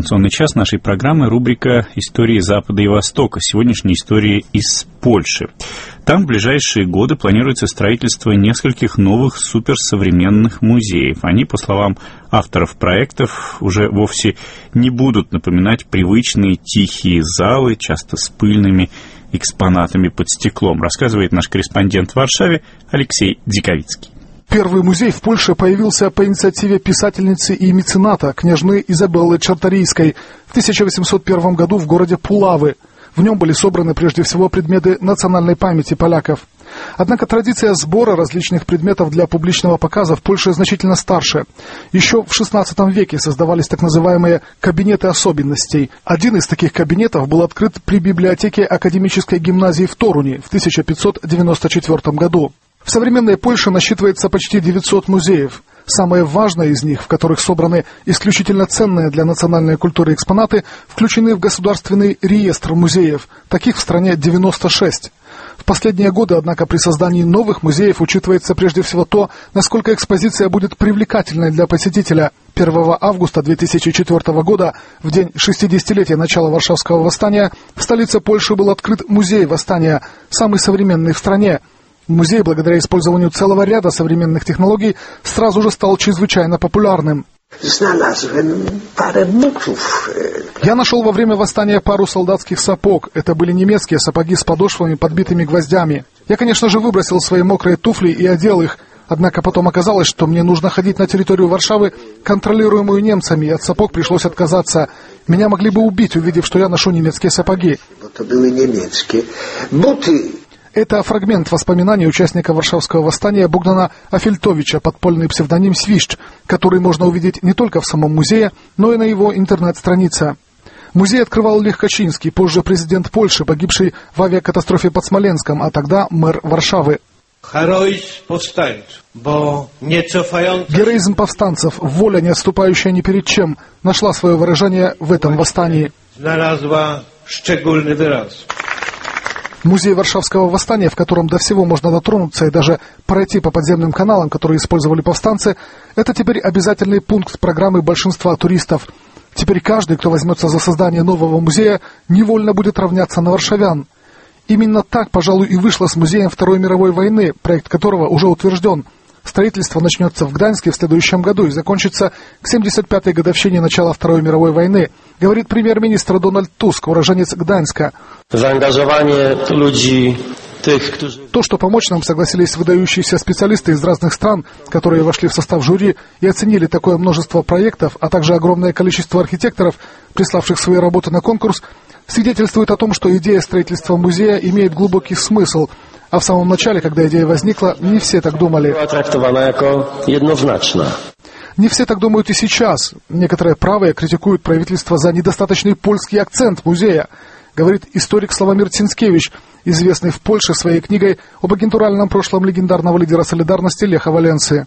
информационный час нашей программы, рубрика «Истории Запада и Востока». Сегодняшняя история из Польши. Там в ближайшие годы планируется строительство нескольких новых суперсовременных музеев. Они, по словам авторов проектов, уже вовсе не будут напоминать привычные тихие залы, часто с пыльными экспонатами под стеклом, рассказывает наш корреспондент в Варшаве Алексей Диковицкий. Первый музей в Польше появился по инициативе писательницы и мецената княжны Изабеллы Czartoryskiej в 1801 году в городе Пулавы. В нем были собраны прежде всего предметы национальной памяти поляков. Однако традиция сбора различных предметов для публичного показа в Польше значительно старше. Еще в XVI веке создавались так называемые «кабинеты особенностей». Один из таких кабинетов был открыт при библиотеке академической гимназии в Торуне в 1594 году. В современной Польше насчитывается почти 900 музеев. Самые важные из них, в которых собраны исключительно ценные для национальной культуры экспонаты, включены в государственный реестр музеев. Таких в стране 96. В последние годы, однако, при создании новых музеев учитывается прежде всего то, насколько экспозиция будет привлекательной для посетителя. 1 августа 2004 года, в день 60-летия начала Варшавского восстания, в столице Польши был открыт музей восстания, самый современный в стране. Музей, благодаря использованию целого ряда современных технологий, сразу же стал чрезвычайно популярным. Я нашел во время восстания пару солдатских сапог. Это были немецкие сапоги с подошвами, подбитыми гвоздями. Я, конечно же, выбросил свои мокрые туфли и одел их. Однако потом оказалось, что мне нужно ходить на территорию Варшавы, контролируемую немцами, и от сапог пришлось отказаться. Меня могли бы убить, увидев, что я ношу немецкие сапоги. Это фрагмент воспоминаний участника Варшавского восстания Богдана Афельтовича, подпольный псевдоним «Свищ», который можно увидеть не только в самом музее, но и на его интернет-странице. Музей открывал Лех Качинский, позже президент Польши, погибший в авиакатастрофе под Смоленском, а тогда мэр Варшавы. Героизм повстанцев, воля, не отступающая ни перед чем, нашла свое выражение в этом восстании. Музей Варшавского восстания, в котором до всего можно дотронуться и даже пройти по подземным каналам, которые использовали повстанцы, это теперь обязательный пункт программы большинства туристов. Теперь каждый, кто возьмется за создание нового музея, невольно будет равняться на варшавян. Именно так, пожалуй, и вышло с музеем Второй мировой войны, проект которого уже утвержден. Строительство начнется в Гданьске в следующем году и закончится к 75-й годовщине начала Второй мировой войны, говорит премьер-министр Дональд Туск, уроженец Гданьска. То, что помочь нам согласились выдающиеся специалисты из разных стран, которые вошли в состав жюри и оценили такое множество проектов, а также огромное количество архитекторов, приславших свои работы на конкурс, свидетельствует о том, что идея строительства музея имеет глубокий смысл. А в самом начале, когда идея возникла, не все так думали. Не все так думают и сейчас. Некоторые правые критикуют правительство за недостаточный польский акцент музея, говорит историк Славомир Цинскевич, известный в Польше своей книгой об агентуральном прошлом легендарного лидера солидарности Леха Валенсы.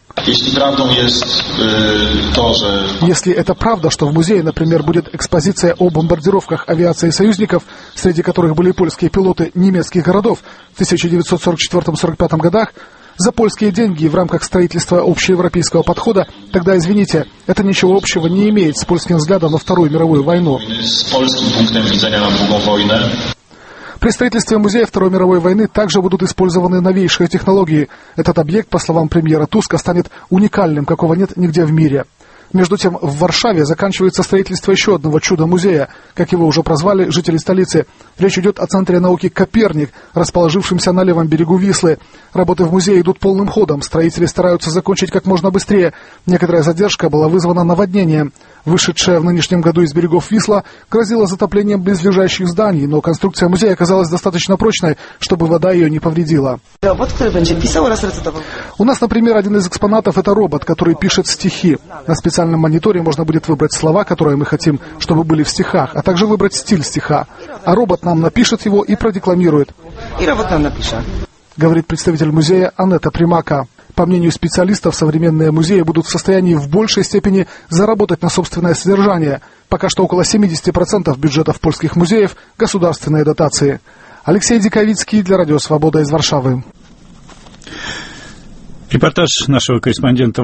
Если это правда, что в музее, например, будет экспозиция о бомбардировках авиации союзников, среди которых были польские пилоты немецких городов в 1944-1945 годах, за польские деньги в рамках строительства общеевропейского подхода, тогда, извините, это ничего общего не имеет с польским взглядом на Вторую мировую войну. При строительстве музея Второй мировой войны также будут использованы новейшие технологии. Этот объект, по словам премьера Туска, станет уникальным, какого нет нигде в мире. Между тем, в Варшаве заканчивается строительство еще одного чуда-музея, как его уже прозвали жители столицы. Речь идет о Центре науки «Коперник», расположившемся на левом берегу Вислы. Работы в музее идут полным ходом, строители стараются закончить как можно быстрее. Некоторая задержка была вызвана наводнением. Вышедшая в нынешнем году из берегов Висла грозила затоплением близлежащих зданий, но конструкция музея оказалась достаточно прочной, чтобы вода ее не повредила. Робот, который будет писал, раз рецитовал. У нас, например, один из экспонатов – это робот, который пишет стихи. На специальном мониторе можно будет выбрать слова, которые мы хотим, чтобы были в стихах, а также выбрать стиль стиха. А робот нам напишет его и продекламирует. И робот нам напишет. Говорит представитель музея Анетта Примака. По мнению специалистов, современные музеи будут в состоянии в большей степени заработать на собственное содержание. Пока что около 70% бюджетов польских музеев – государственные дотации. Алексей Диковицкий для Радио Свобода из Варшавы. Репортаж нашего корреспондента